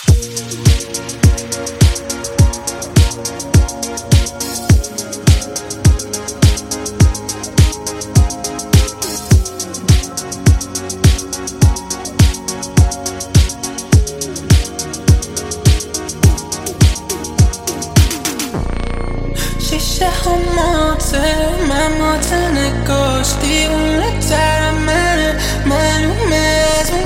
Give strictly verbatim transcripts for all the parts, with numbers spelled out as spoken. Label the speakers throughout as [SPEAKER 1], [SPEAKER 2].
[SPEAKER 1] شیشه ها ماته من ماته نگاش دیونه تر منه معلومه از اون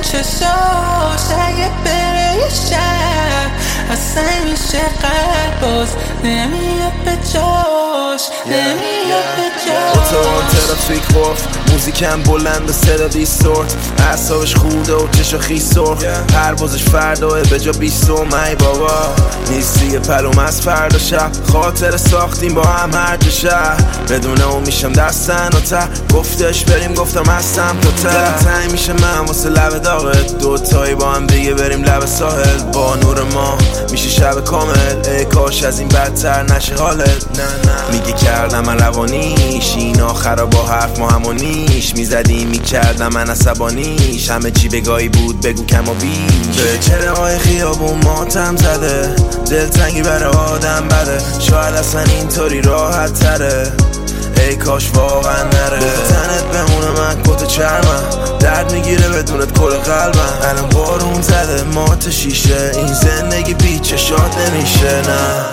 [SPEAKER 1] چشاش اگه بره یه شب اصلا میشه قلب باز نمیاد به جاش نمیاد به جاش
[SPEAKER 2] اتوبان ترافیک وقت موزیکم بلند و صدا دیستورت اعصابش خوده و چشا خیس سرخ پروازش فرداه به جا بیستم ای بابا نیستی یه پلوم از فردا شب خاطر ساختیم با هم هر دو شهر بدون اون میشم دستن و ته گفتش بریم گفتم هستم تو ته تنگ میشه من واسه لب داغت دوتایی با هم دیگه بریم لب ساحل با نور ما میشه شب کامل ای کاش از این بدتر نشه حالت نه نه میگه کردم من روانیش این آخرا با حرف ما همونیش میزدیم میکردم من عصبانیش همه چی بگاهی بود بگو کم و بیش به چره های خیابون ماتم زده دلتنگی برای آدم بده شاید اصلا اینطوری راحت تره ای کاش واقعا نره تنت بمونه من کت چرمم درد میگیره بدونت کل قلبم الان بارون زده مات شیشه این زندگی بی چشات نمیشه نه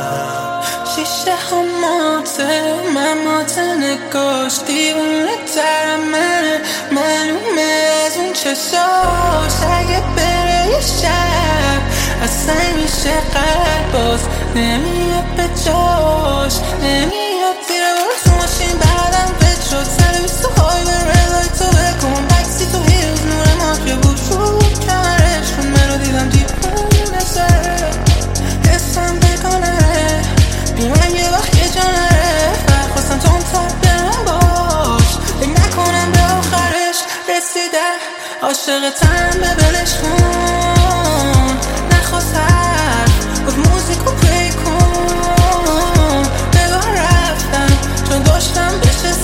[SPEAKER 1] شیشه ها ماته من ماته نگاش دیونه تر منه معلومه از اون چشاش اگه بره یه شب اصلا میشه قلب باز نمیاد به جاش نمیاد زیر برو تو ماشین بعدم فت شد سر بیست و های به رلای تو بکن بکسی تو هیروز نور مافیا بود شد کمرش کن منو دیدم دیپون نسره حسم بکنه بی من یه وقت یه جا نره فرق خواستم تو اون تر برم باش فکر نکنم به آخرش رسیده عاشقتم به بلش کن نخواست حرف گفت موزیکو پلی کن نگاه رفتم چون داشتم بشه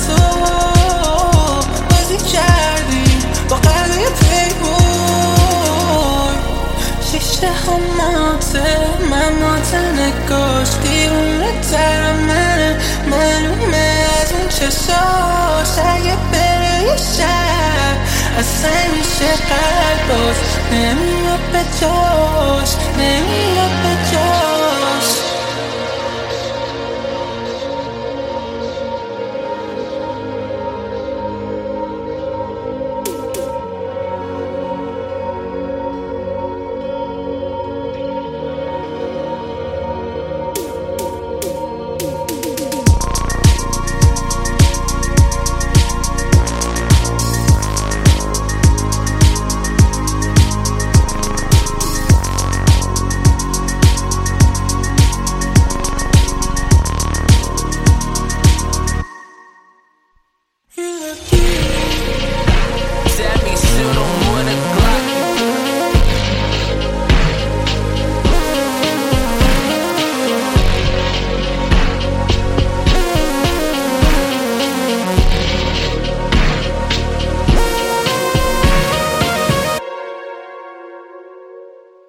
[SPEAKER 1] صبح بازی کردی با قلبه پلی بود شیشه ها ماته من ماته نگاش دیونه تر منه معلومه از اون چشاش اگه بره یه شب اصلا میشه قلب باز نمیاد به جاش